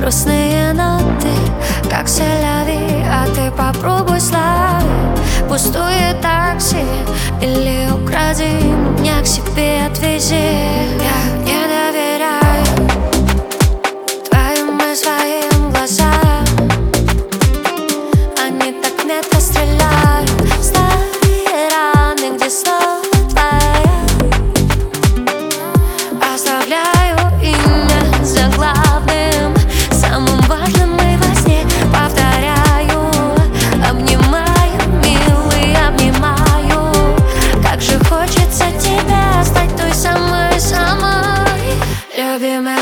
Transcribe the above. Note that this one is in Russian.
грустные ноты, как селяви, а ты попробуй славить пустое такси или укради меня к себе, отвези. Я не доверяю твоим и своим глазам, они так метко стреляют в старые раны, где снова твоя. Оставляю имя заглавным, самым важным и во сне повторяю. Обнимаю, милый, обнимаю. Как же хочется тебя стать той самой-самой любимой.